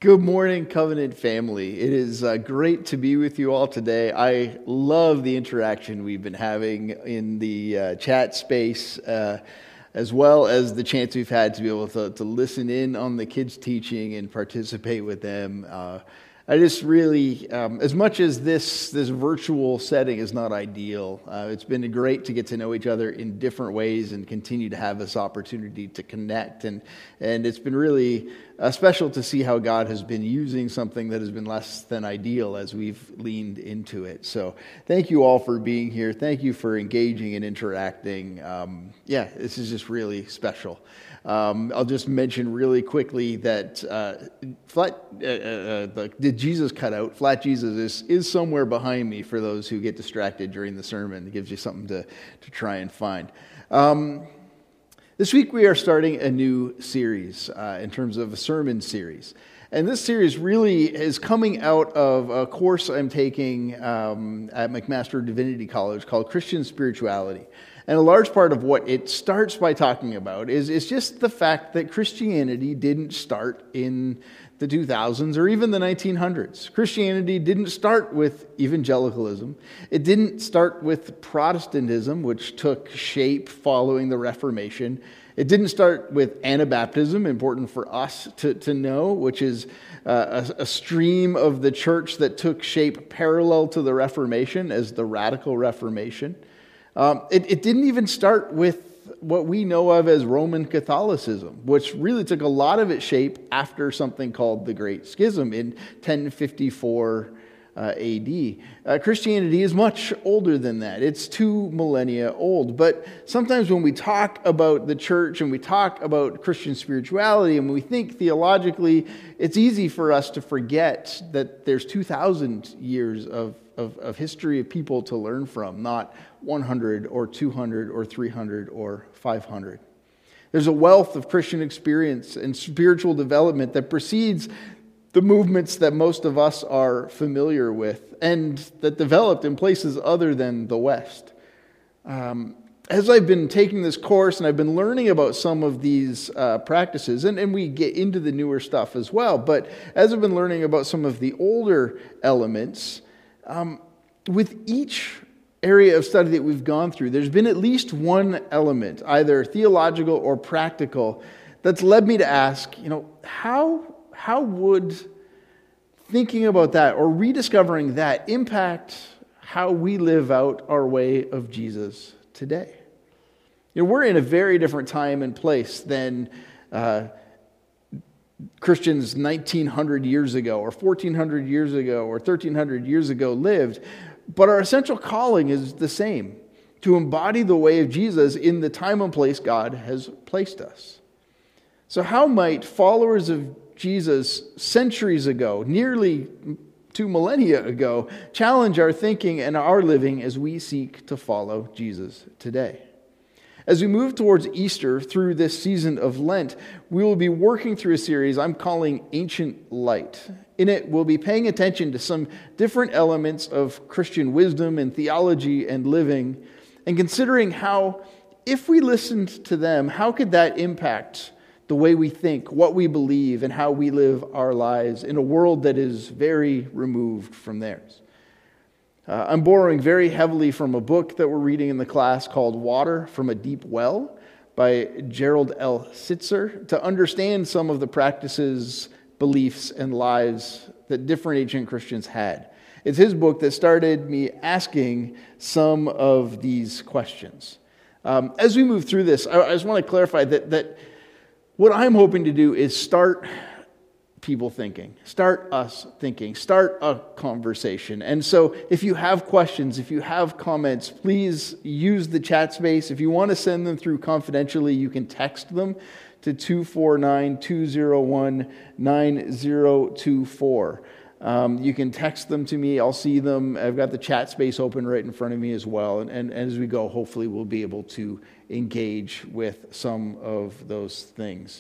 Good morning, Covenant family. It is great to be with you all today. I love the interaction we've been having in the chat space, as well as the chance we've had to be able to listen in on the kids' teaching and participate with them. I just really, as much as this virtual setting is not ideal, it's been great to get to know each other in different ways and continue to have this opportunity to connect. And it's been really special to see how God has been using something that has been less than ideal as we've leaned into it. So thank you all for being here. Thank you for engaging and interacting. This is just really special. I'll just mention really quickly that Did Jesus Cut Out? Flat Jesus is somewhere behind me for those who get distracted during the sermon. It gives you something to try and find. This week we are starting a new series in terms of a sermon series. And this series really is coming out of a course I'm taking at McMaster Divinity College called Christian Spirituality. And a large part of what it starts by talking about is just the fact that Christianity didn't start in the 2000s or even the 1900s. Christianity didn't start with evangelicalism. It didn't start with Protestantism, which took shape following the Reformation. It didn't start with Anabaptism, important for us to know, which is a stream of the church that took shape parallel to the Reformation as the Radical Reformation. It didn't even start with what we know of as Roman Catholicism, which really took a lot of its shape after something called the Great Schism in 1054 AD. Christianity is much older than that. It's 2 millennia old. But sometimes when we talk about the church and we talk about Christian spirituality and we think theologically, it's easy for us to forget that there's 2,000 years of history of people to learn from, not 100 or 200 or 300 or 500. There's a wealth of Christian experience and spiritual development that precedes the movements that most of us are familiar with and that developed in places other than the West. As I've been taking this course and I've been learning about some of these practices, and we get into the newer stuff as well, but as I've been learning about some of the older elements, with each area of study that we've gone through, there's been at least one element, either theological or practical, that's led me to ask, how would thinking about that or rediscovering that impact how we live out our way of Jesus today? We're in a very different time and place than Christians 1,900 years ago or 1,400 years ago or 1,300 years ago lived. But our essential calling is the same, to embody the way of Jesus in the time and place God has placed us. So how might followers of Jesus centuries ago, nearly 2 millennia ago, challenge our thinking and our living as we seek to follow Jesus today? As we move towards Easter through this season of Lent, we will be working through a series I'm calling Ancient Light. In it, we'll be paying attention to some different elements of Christian wisdom and theology and living, and considering how, if we listened to them, how could that impact the way we think, what we believe, and how we live our lives in a world that is very removed from theirs. I'm borrowing very heavily from a book that we're reading in the class called Water from a Deep Well by Gerald L. Sitzer to understand some of the practices, beliefs, and lives that different ancient Christians had. It's his book that started me asking some of these questions. As we move through this, I just want to clarify that what I'm hoping to do is start people thinking, start us thinking, start a conversation. And so if you have questions, if you have comments, please use the chat space. If you want to send them through confidentially, you can text them to 249-201-9024. You can text them to me. I'll see them. I've got the chat space open right in front of me as well. And as we go, hopefully we'll be able to engage with some of those things.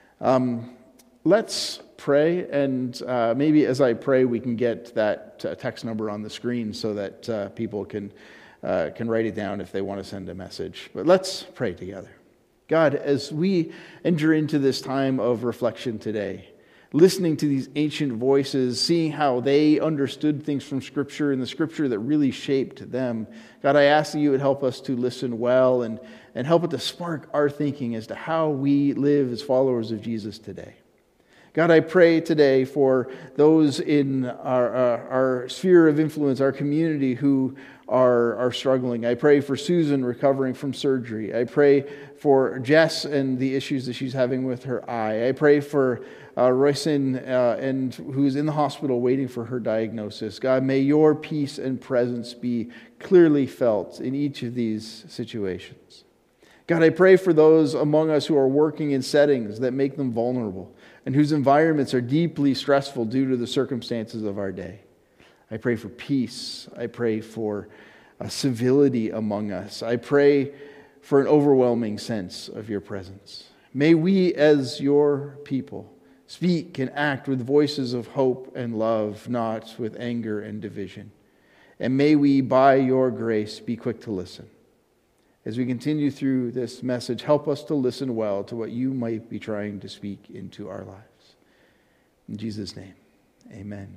Let's pray, and maybe as I pray, we can get that text number on the screen so that people can write it down if they want to send a message. But let's pray together. God, as we enter into this time of reflection today, listening to these ancient voices, seeing how they understood things from Scripture and the Scripture that really shaped them. God, I ask that you would help us to listen well and help it to spark our thinking as to how we live as followers of Jesus today. God, I pray today for those in our sphere of influence, our community who are struggling. I pray for Susan recovering from surgery. I pray for Jess and the issues that she's having with her eye. I pray for Royson, and who's in the hospital waiting for her diagnosis. God, may your peace and presence be clearly felt in each of these situations. God, I pray for those among us who are working in settings that make them vulnerable and whose environments are deeply stressful due to the circumstances of our day. I pray for peace. I pray for civility among us. I pray for an overwhelming sense of your presence. May we, as your people, speak and act with voices of hope and love, not with anger and division. And may we, by your grace, be quick to listen. As we continue through this message, help us to listen well to what you might be trying to speak into our lives. In Jesus' name, amen.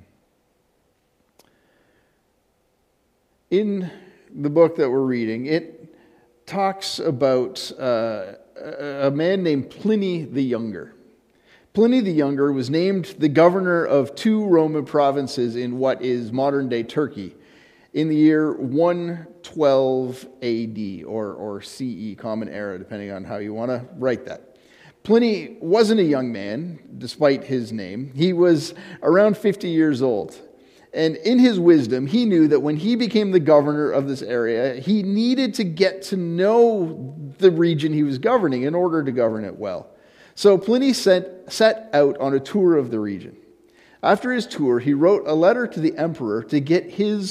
In the book that we're reading, it talks about a man named Pliny the Younger. Pliny the Younger was named the governor of 2 Roman provinces in what is modern-day Turkey in the year 112 AD or CE, Common Era, depending on how you want to write that. Pliny wasn't a young man, despite his name. He was around 50 years old. And in his wisdom, he knew that when he became the governor of this area, he needed to get to know the region he was governing in order to govern it well. So Pliny set out on a tour of the region. After his tour, he wrote a letter to the emperor to get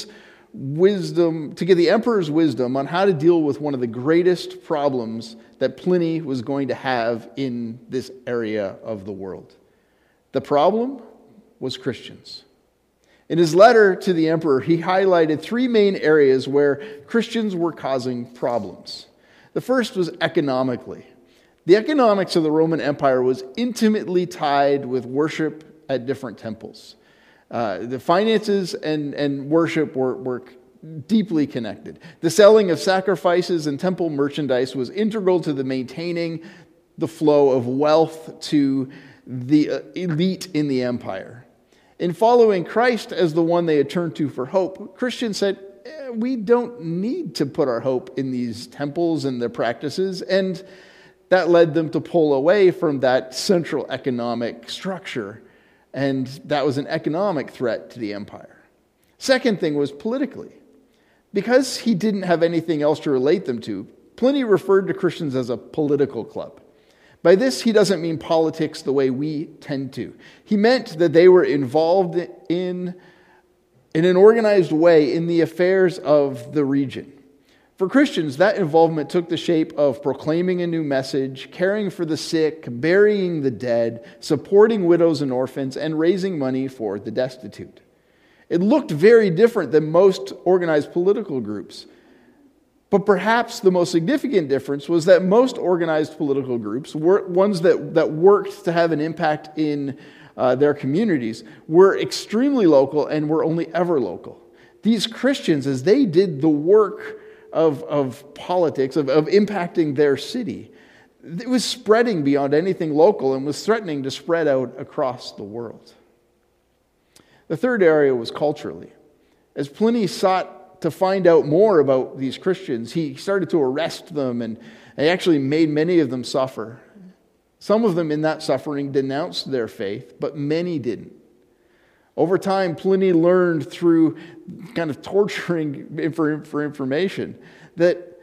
the emperor's wisdom on how to deal with one of the greatest problems that Pliny was going to have in this area of the world. The problem was Christians. In his letter to the emperor, he highlighted 3 main areas where Christians were causing problems. The first was economically. The economics of the Roman Empire was intimately tied with worship at different temples. The finances and worship were deeply connected. The selling of sacrifices and temple merchandise was integral to the maintaining the flow of wealth to the elite in the empire. In following Christ as the one they had turned to for hope, Christians said, we don't need to put our hope in these temples and their practices, and that led them to pull away from that central economic structure, and that was an economic threat to the empire. Second thing was politically. Because he didn't have anything else to relate them to, Pliny referred to Christians as a political club. By this, he doesn't mean politics the way we tend to. He meant that they were involved in an organized way in the affairs of the region. For Christians, that involvement took the shape of proclaiming a new message, caring for the sick, burying the dead, supporting widows and orphans, and raising money for the destitute. It looked very different than most organized political groups. But perhaps the most significant difference was that most organized political groups, were ones that worked to have an impact in their communities, were extremely local and were only ever local. These Christians, as they did the work of politics, of impacting their city, it was spreading beyond anything local and was threatening to spread out across the world. The third area was culturally. As Pliny sought to find out more about these Christians, he started to arrest them, and he actually made many of them suffer. Some of them in that suffering denounced their faith, but many didn't. Over time, Pliny learned through kind of torturing for information that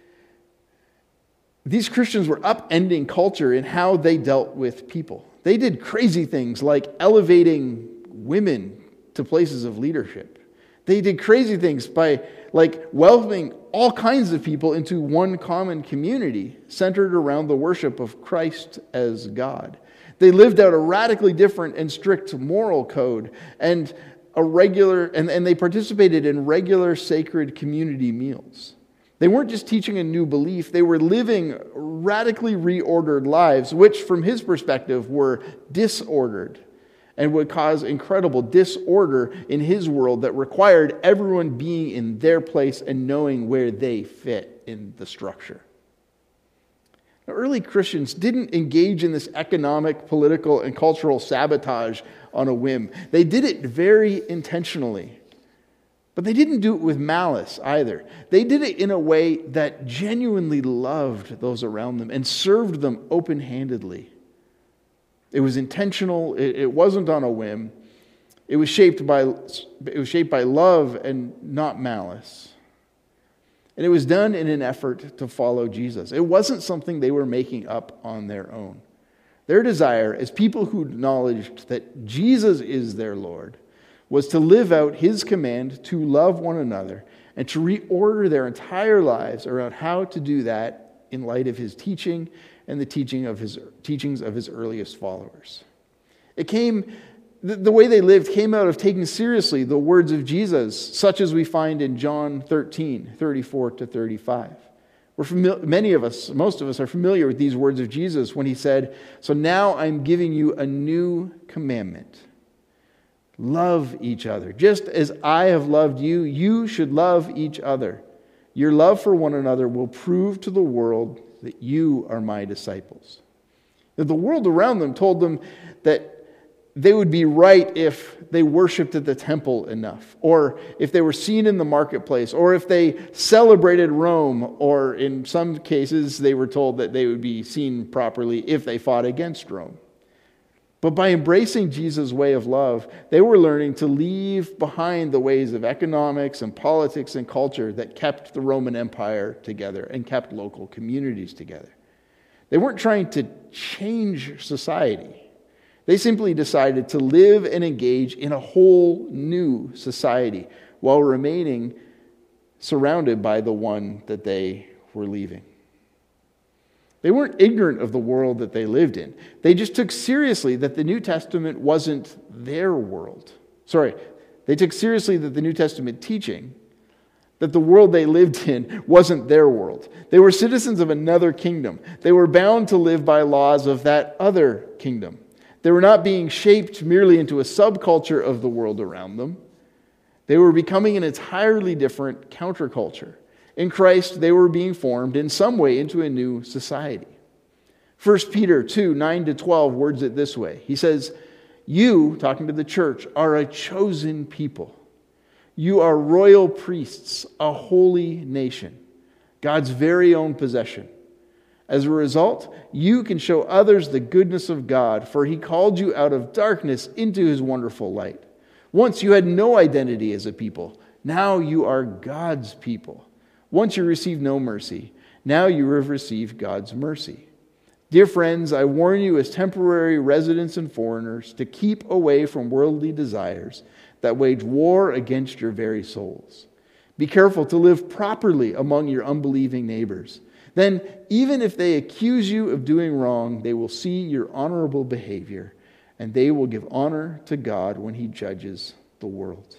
these Christians were upending culture in how they dealt with people. They did crazy things like elevating women to places of leadership. They did crazy things by welcoming all kinds of people into one common community centered around the worship of Christ as God. They lived out a radically different and strict moral code and they participated in regular sacred community meals. They weren't just teaching a new belief, they were living radically reordered lives, which from his perspective were disordered. and would cause incredible disorder in his world that required everyone being in their place and knowing where they fit in the structure. Now, early Christians didn't engage in this economic, political, and cultural sabotage on a whim. They did it very intentionally. But they didn't do it with malice either. They did it in a way that genuinely loved those around them and served them open-handedly. It was intentional. It wasn't on a whim. It was shaped by love and not malice. And it was done in an effort to follow Jesus. It wasn't something they were making up on their own. Their desire, as people who acknowledged that Jesus is their Lord, was to live out his command to love one another and to reorder their entire lives around how to do that in light of his teaching and the teachings of his earliest followers. The way they lived came out of taking seriously the words of Jesus, such as we find in John 13, 34 to 35. Most of us are familiar with these words of Jesus when he said, "So now I'm giving you a new commandment. Love each other. Just as I have loved you, you should love each other. Your love for one another will prove to the world that you are my disciples." Now, the world around them told them that they would be right if they worshiped at the temple enough, or if they were seen in the marketplace, or if they celebrated Rome, or in some cases they were told that they would be seen properly if they fought against Rome. But by embracing Jesus' way of love, they were learning to leave behind the ways of economics and politics and culture that kept the Roman Empire together and kept local communities together. They weren't trying to change society. They simply decided to live and engage in a whole new society while remaining surrounded by the one that they were leaving. They weren't ignorant of the world that they lived in. They just took seriously that the New Testament wasn't their world. They took seriously that the New Testament teaching, that the world they lived in wasn't their world. They were citizens of another kingdom. They were bound to live by laws of that other kingdom. They were not being shaped merely into a subculture of the world around them. They were becoming an entirely different counterculture. In Christ, they were being formed in some way into a new society. 1 Peter 2, 9 to 12 words it this way. He says, "You," talking to the church, "are a chosen people. You are royal priests, a holy nation, God's very own possession. As a result, you can show others the goodness of God, for he called you out of darkness into his wonderful light. Once you had no identity as a people. Now you are God's people. Once you received no mercy. Now you have received God's mercy. Dear friends, I warn you as temporary residents and foreigners to keep away from worldly desires that wage war against your very souls. Be careful to live properly among your unbelieving neighbors. Then, even if they accuse you of doing wrong, they will see your honorable behavior, and they will give honor to God when he judges the world."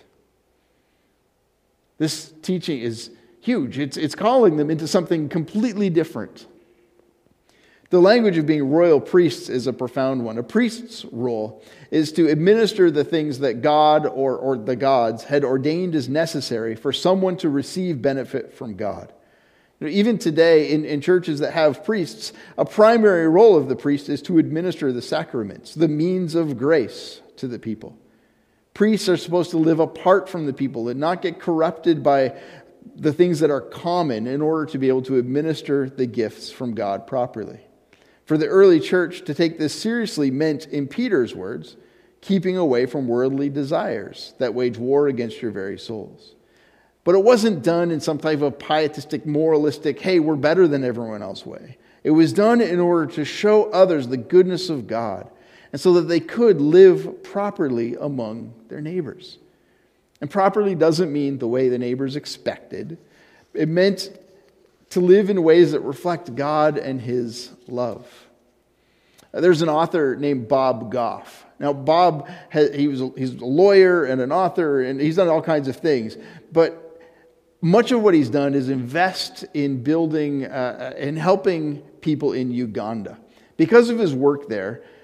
This teaching is huge. It's calling them into something completely different. The language of being royal priests is a profound one. A priest's role is to administer the things that God or the gods had ordained as necessary for someone to receive benefit from God. Even today, in churches that have priests, a primary role of the priest is to administer the sacraments, the means of grace to the people. Priests are supposed to live apart from the people and not get corrupted by the things that are common in order to be able to administer the gifts from God properly. For the early church, to take this seriously meant, in Peter's words, keeping away from worldly desires that wage war against your very souls. But it wasn't done in some type of pietistic, moralistic, hey, we're better than everyone else way. It was done in order to show others the goodness of God, and so that they could live properly among their neighbors. And properly doesn't mean the way the neighbors expected. It meant to live in ways that reflect God and his love. There's an author named Bob Goff. Now, Bob, he's a lawyer and an author, and he's done all kinds of things. But much of what he's done is invest in building and helping people in Uganda. Because of his work there,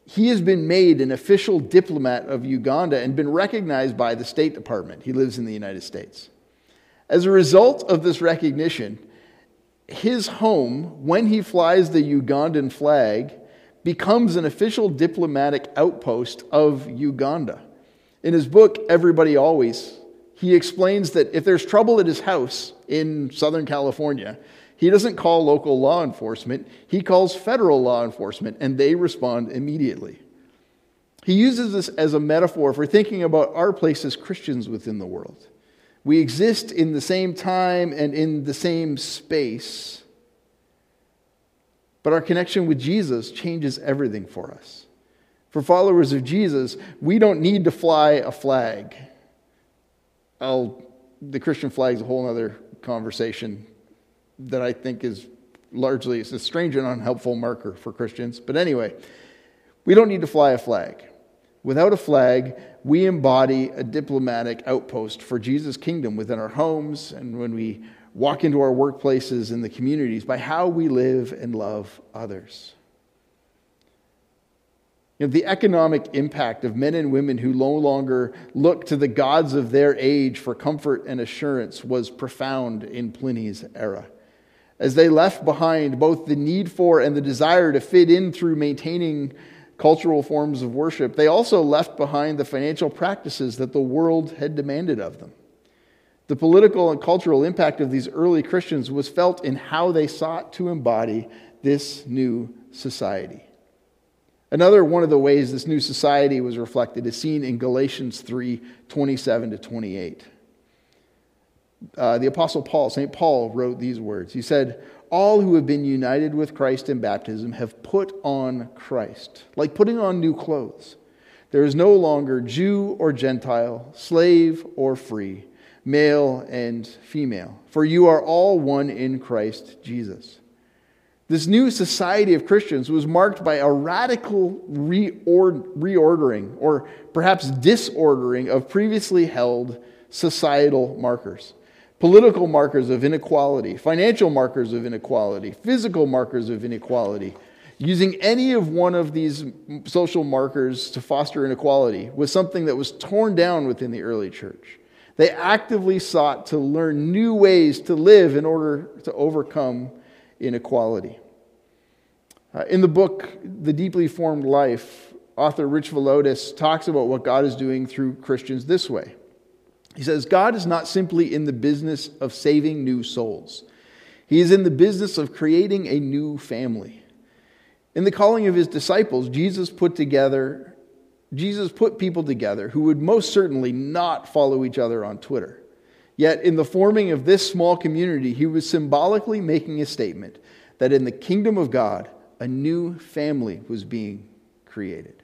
he has been made an official diplomat of Uganda and been recognized by the State Department. He lives in the United States. As a result of this recognition, his home, when he flies the Ugandan flag, becomes an official diplomatic outpost of Uganda. In his book, Everybody Always, he explains that if there's trouble at his house in Southern California, he doesn't call local law enforcement, he calls federal law enforcement, and they respond immediately. He uses this as a metaphor for thinking about our place as Christians within the world. We exist in the same time and in the same space, but our connection with Jesus changes everything for us. For followers of Jesus, we don't need to fly a flag. The Christian flag is a whole other conversation that I think is largely, it's a strange and unhelpful marker for Christians. But anyway, we don't need to fly a flag. Without a flag, we embody a diplomatic outpost for Jesus' kingdom within our homes and when we walk into our workplaces and the communities by how we live and love others. The economic impact of men and women who no longer look to the gods of their age for comfort and assurance was profound in Pliny's era. As they left behind both the need for and the desire to fit in through maintaining cultural forms of worship, they also left behind the financial practices that the world had demanded of them. The political and cultural impact of these early Christians was felt in how they sought to embody this new society. Another one of the ways this new society was reflected is seen in Galatians 3:27-28. The Apostle Paul, St. Paul, wrote these words. He said, "All who have been united with Christ in baptism have put on Christ, like putting on new clothes. There is no longer Jew or Gentile, slave or free, male and female, for you are all one in Christ Jesus." This new society of Christians was marked by a radical reordering, or perhaps disordering, of previously held societal markers. Political markers of inequality, financial markers of inequality, physical markers of inequality. Using any of one of these social markers to foster inequality was something that was torn down within the early church. They actively sought to learn new ways to live in order to overcome inequality. In the book, The Deeply Formed Life, author Rich Villodas talks about what God is doing through Christians this way. He says, God is not simply in the business of saving new souls. He is in the business of creating a new family. In the calling of his disciples, Jesus put people together who would most certainly not follow each other on Twitter. Yet in the forming of this small community, he was symbolically making a statement that in the kingdom of God, a new family was being created.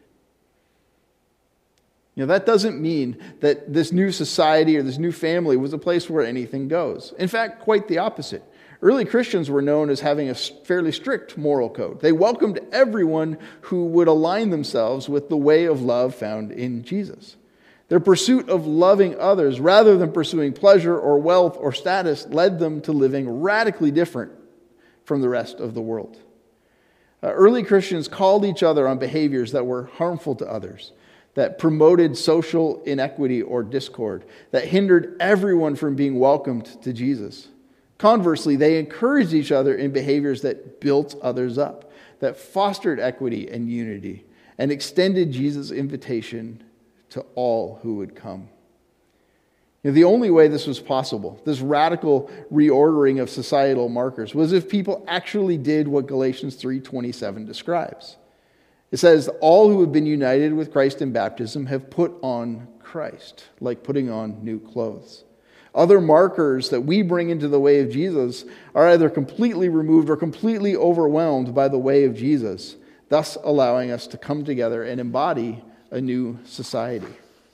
That doesn't mean that this new society or this new family was a place where anything goes. In fact, quite the opposite. Early Christians were known as having a fairly strict moral code. They welcomed everyone who would align themselves with the way of love found in Jesus. Their pursuit of loving others, rather than pursuing pleasure or wealth or status, led them to living radically different from the rest of the world. Early Christians called each other on behaviors that were harmful to others, that promoted social inequity or discord, that hindered everyone from being welcomed to Jesus. Conversely, they encouraged each other in behaviors that built others up, that fostered equity and unity, and extended Jesus' invitation to all who would come. The only way this was possible, this radical reordering of societal markers, was if people actually did what Galatians 3:27 describes. It says, all who have been united with Christ in baptism have put on Christ, like putting on new clothes. Other markers that we bring into the way of Jesus are either completely removed or completely overwhelmed by the way of Jesus, thus allowing us to come together and embody a new society.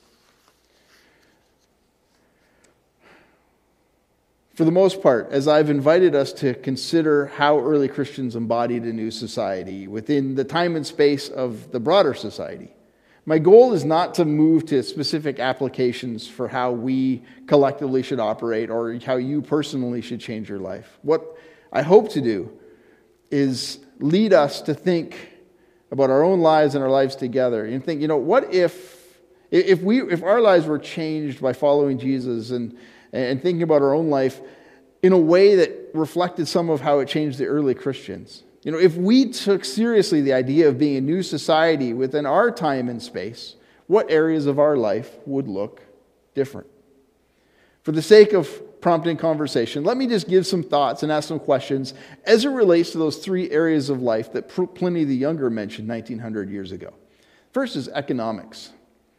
For the most part, as I've invited us to consider how early Christians embodied a new society within the time and space of the broader society, my goal is not to move to specific applications for how we collectively should operate or how you personally should change your life. What I hope to do is lead us to think about our own lives and our lives together, and think, what if our lives were changed by following Jesus and thinking about our own life in a way that reflected some of how it changed the early Christians? If we took seriously the idea of being a new society within our time and space, what areas of our life would look different? For the sake of prompting conversation, let me just give some thoughts and ask some questions as it relates to those three areas of life that Pliny the Younger mentioned 1900 years ago. First is economics.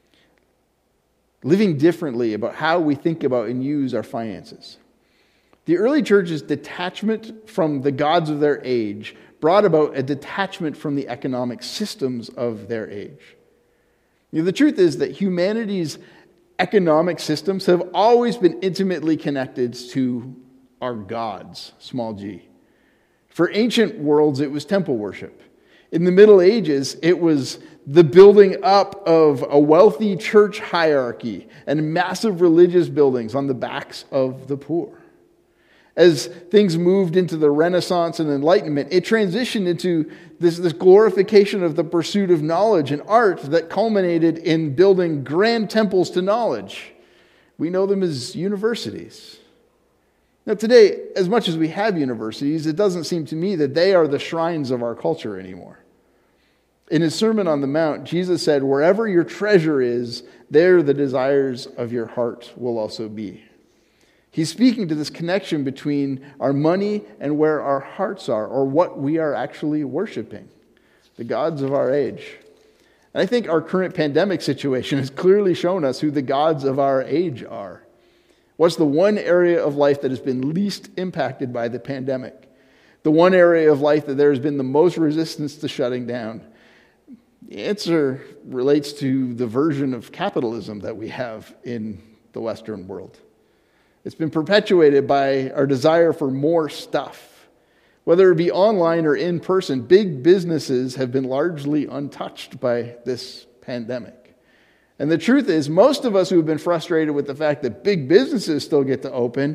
Living differently about how we think about and use our finances. The early church's detachment from the gods of their age brought about a detachment from the economic systems of their age. The truth is that humanity's economic systems have always been intimately connected to our gods, small g. For ancient worlds, it was temple worship. In the Middle Ages, it was the building up of a wealthy church hierarchy and massive religious buildings on the backs of the poor. As things moved into the Renaissance and Enlightenment, it transitioned into this glorification of the pursuit of knowledge and art that culminated in building grand temples to knowledge. We know them as universities. Now today, as much as we have universities, it doesn't seem to me that they are the shrines of our culture anymore. In his Sermon on the Mount, Jesus said, "Wherever your treasure is, there the desires of your heart will also be." He's speaking to this connection between our money and where our hearts are, or what we are actually worshiping, the gods of our age. And I think our current pandemic situation has clearly shown us who the gods of our age are. What's the one area of life that has been least impacted by the pandemic? The one area of life that there has been the most resistance to shutting down? The answer relates to the version of capitalism that we have in the Western world. It's been perpetuated by our desire for more stuff. Whether it be online or in person, big businesses have been largely untouched by this pandemic. And the truth is, most of us who have been frustrated with the fact that big businesses still get to open,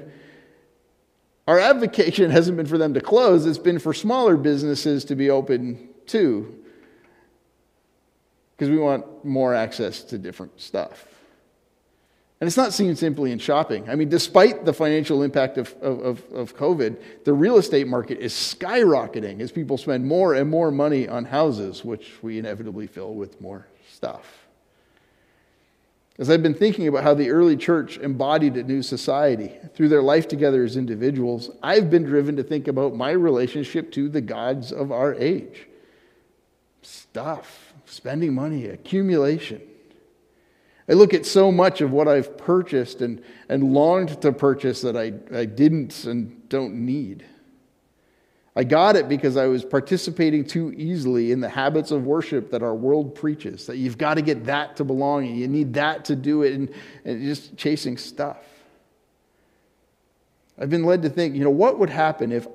our advocacy hasn't been for them to close, it's been for smaller businesses to be open too. Because we want more access to different stuff. And it's not seen simply in shopping. I mean, despite the financial impact of COVID, the real estate market is skyrocketing as people spend more and more money on houses, which we inevitably fill with more stuff. As I've been thinking about how the early church embodied a new society through their life together as individuals, I've been driven to think about my relationship to the gods of our age. Stuff, spending money, accumulation. I look at so much of what I've purchased and longed to purchase that I didn't and don't need. I got it because I was participating too easily in the habits of worship that our world preaches, that you've got to get that to belong, and you need that to do it, and just chasing stuff. I've been led to think, what would happen if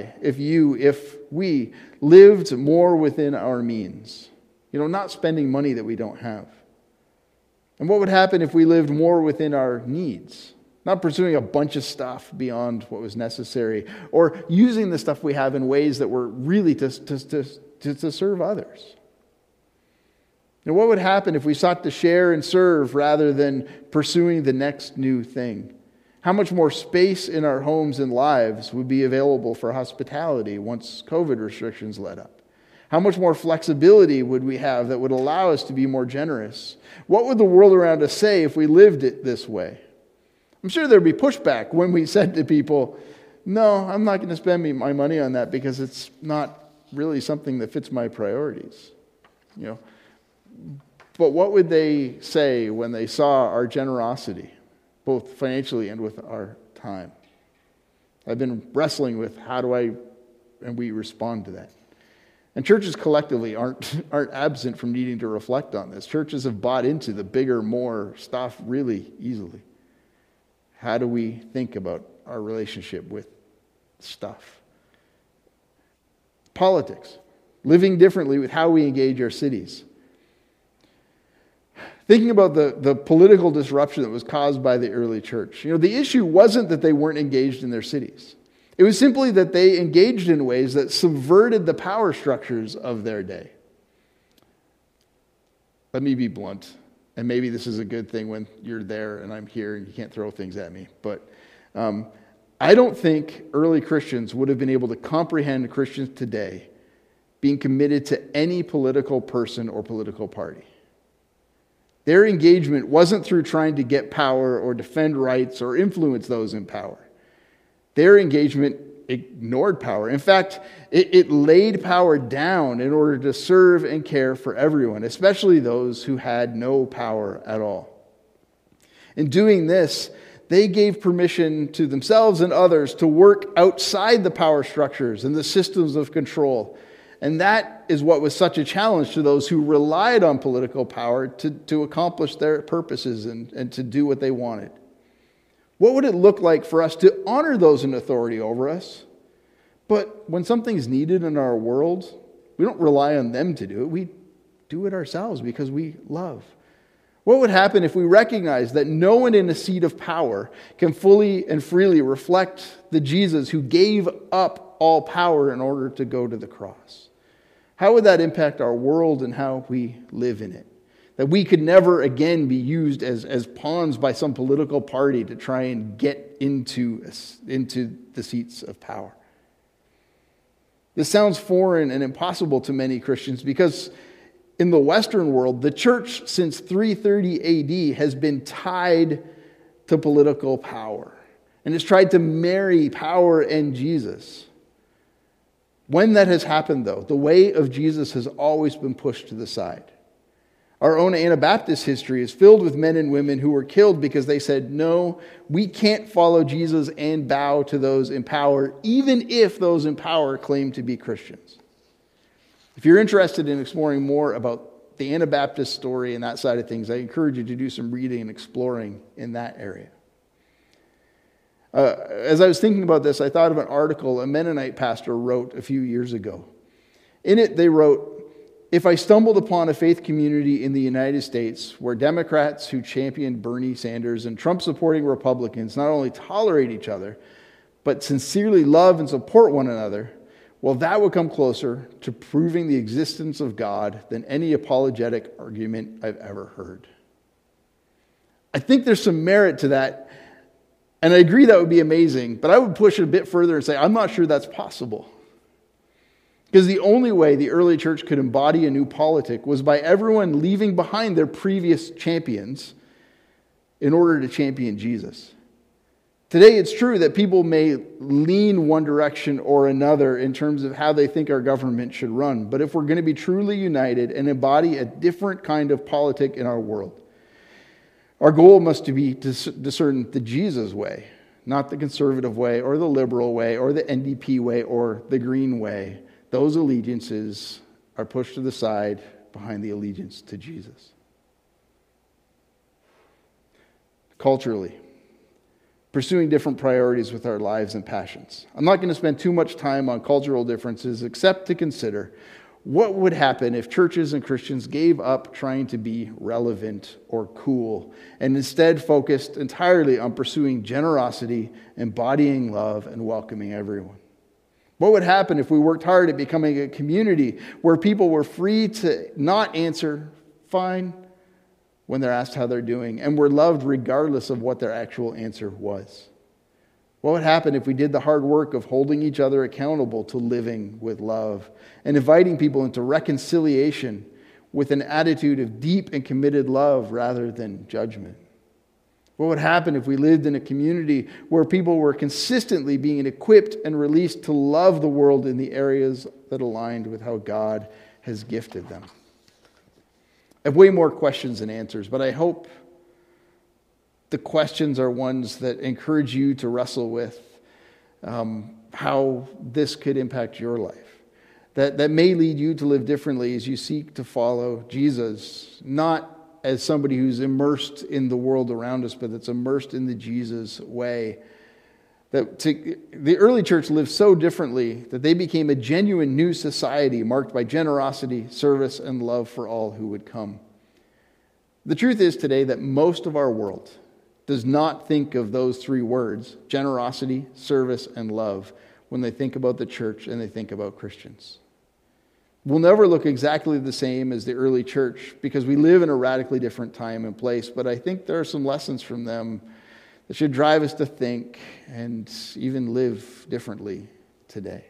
we lived more within our means? Not spending money that we don't have. And what would happen if we lived more within our needs? Not pursuing a bunch of stuff beyond what was necessary, or using the stuff we have in ways that were really to serve others. What would happen if we sought to share and serve rather than pursuing the next new thing? How much more space in our homes and lives would be available for hospitality once COVID restrictions let up? How much more flexibility would we have that would allow us to be more generous? What would the world around us say if we lived it this way? I'm sure there'd be pushback when we said to people, no, I'm not going to spend my money on that because it's not really something that fits my priorities. But what would they say when they saw our generosity, both financially and with our time? I've been wrestling with how we respond to that. And churches collectively aren't absent from needing to reflect on this. Churches have bought into the bigger, more stuff really easily. How do we think about our relationship with stuff? Politics. Living differently with how we engage our cities. Thinking about the political disruption that was caused by the early church. The issue wasn't that they weren't engaged in their cities. It was simply that they engaged in ways that subverted the power structures of their day. let me be blunt. And maybe this is a good thing when you're there and I'm here and you can't throw things at me. But I don't think early Christians would have been able to comprehend Christians today being committed to any political person or political party. Their engagement wasn't through trying to get power or defend rights or influence those in power. Their engagement ignored power. In fact, it laid power down in order to serve and care for everyone, especially those who had no power at all. In doing this, they gave permission to themselves and others to work outside the power structures and the systems of control. And that is what was such a challenge to those who relied on political power to accomplish their purposes and to do what they wanted. What would it look like for us to honor those in authority over us? But when something's needed in our world, we don't rely on them to do it. We do it ourselves because we love. What would happen if we recognize that no one in a seat of power can fully and freely reflect the Jesus who gave up all power in order to go to the cross? How would that impact our world and how we live in it? That we could never again be used as pawns by some political party to try and get into the seats of power. This sounds foreign and impossible to many Christians because in the Western world, the church since 330 AD has been tied to political power and has tried to marry power and Jesus. When that has happened, though, the way of Jesus has always been pushed to the side. Our own Anabaptist history is filled with men and women who were killed because they said, no, we can't follow Jesus and bow to those in power, even if those in power claim to be Christians. If you're interested in exploring more about the Anabaptist story and that side of things, I encourage you to do some reading and exploring in that area. As I was thinking about this, I thought of an article a Mennonite pastor wrote a few years ago. In it, they wrote, "If I stumbled upon a faith community in the United States where Democrats who championed Bernie Sanders and Trump-supporting Republicans not only tolerate each other, but sincerely love and support one another, well, that would come closer to proving the existence of God than any apologetic argument I've ever heard." I think there's some merit to that, and I agree that would be amazing, but I would push it a bit further and say, I'm not sure that's possible. Because the only way the early church could embody a new politic was by everyone leaving behind their previous champions in order to champion Jesus. Today, it's true that people may lean one direction or another in terms of how they think our government should run. But if we're going to be truly united and embody a different kind of politic in our world, our goal must be to discern the Jesus way, not the conservative way or the liberal way or the NDP way or the Green way. Those allegiances are pushed to the side behind the allegiance to Jesus. Culturally, pursuing different priorities with our lives and passions. I'm not going to spend too much time on cultural differences except to consider what would happen if churches and Christians gave up trying to be relevant or cool and instead focused entirely on pursuing generosity, embodying love, and welcoming everyone. What would happen if we worked hard at becoming a community where people were free to not answer fine when they're asked how they're doing and were loved regardless of what their actual answer was? What would happen if we did the hard work of holding each other accountable to living with love and inviting people into reconciliation with an attitude of deep and committed love rather than judgment? What would happen if we lived in a community where people were consistently being equipped and released to love the world in the areas that aligned with how God has gifted them? I have way more questions than answers, but I hope the questions are ones that encourage you to wrestle with how this could impact your life. That may lead you to live differently as you seek to follow Jesus, not as somebody who's immersed in the world around us, but that's immersed in the Jesus way. The early church lived so differently that they became a genuine new society marked by generosity, service, and love for all who would come. The truth is today that most of our world does not think of those three words, generosity, service, and love, when they think about the church and they think about Christians. We'll never look exactly the same as the early church because we live in a radically different time and place, but I think there are some lessons from them that should drive us to think and even live differently today.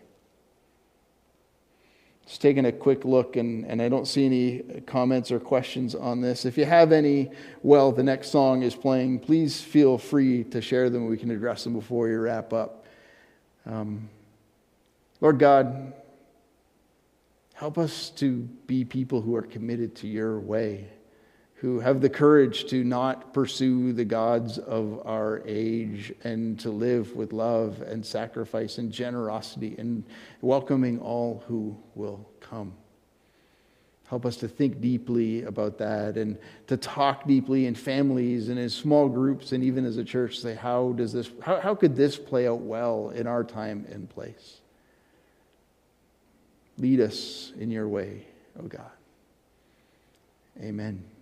Just taking a quick look, and I don't see any comments or questions on this. If you have any, well, the next song is playing. Please feel free to share them. We can address them before we wrap up. Lord God, help us to be people who are committed to your way, who have the courage to not pursue the gods of our age and to live with love and sacrifice and generosity and welcoming all who will come. Help us to think deeply about that and to talk deeply in families and in small groups and even as a church. Say, how could this play out well in our time and place? Lead us in your way, O God. Amen.